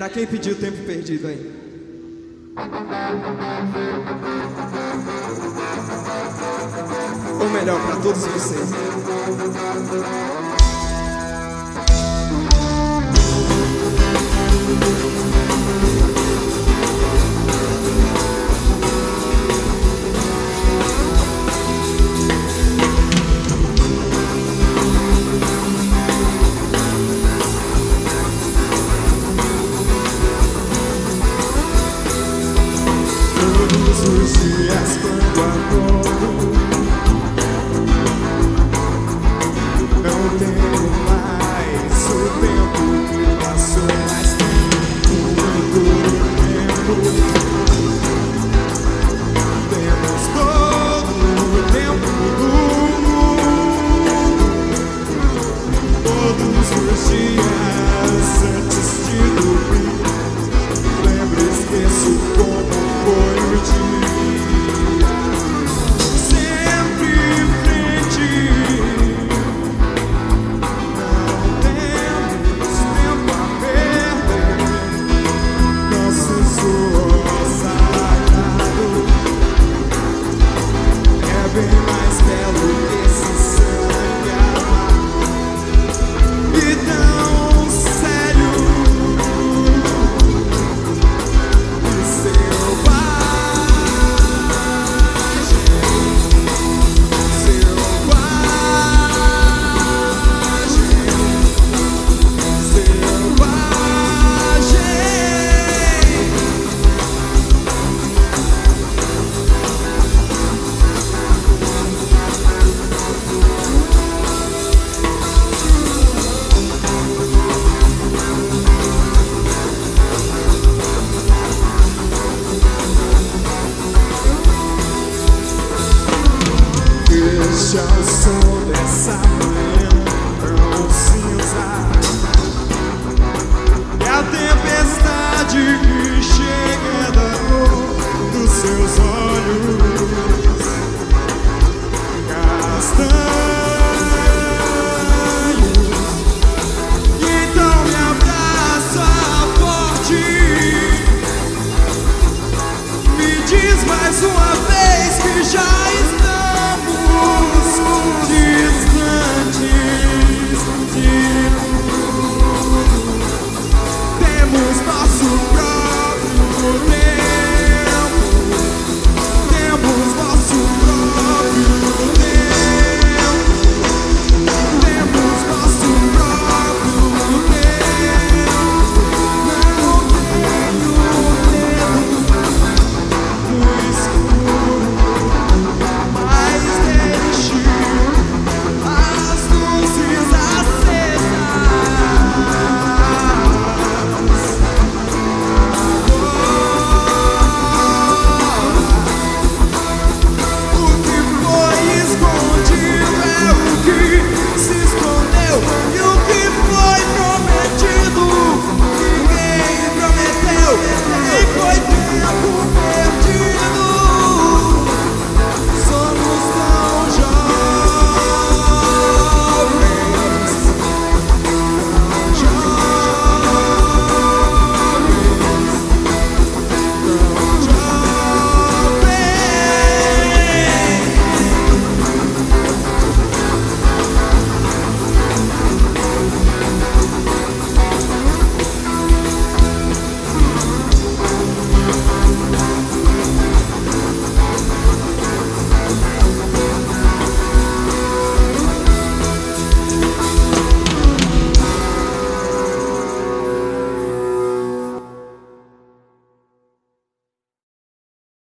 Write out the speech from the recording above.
Pra quem pediu tempo perdido aí. Ou melhor, pra todos vocês. Todos os dias quando acordo, não tenho mais o tempo que passou, mas tenho muito tempo. Temos todo o tempo do mundo. Todos os dias antes de dormir, lembro e esqueço como foi o dia. Sempre em frente, não temos tempo a perder. Nosso suor sagrado é bem mais belo que esse sangue amado e tão sério. Deixa o som dessa manhã tão cinza e a tempestade que chega da cor dos seus olhos castanhos. Então me abraça forte, me diz mais uma vez que já estamos distantes de tudo. Temos nosso próprio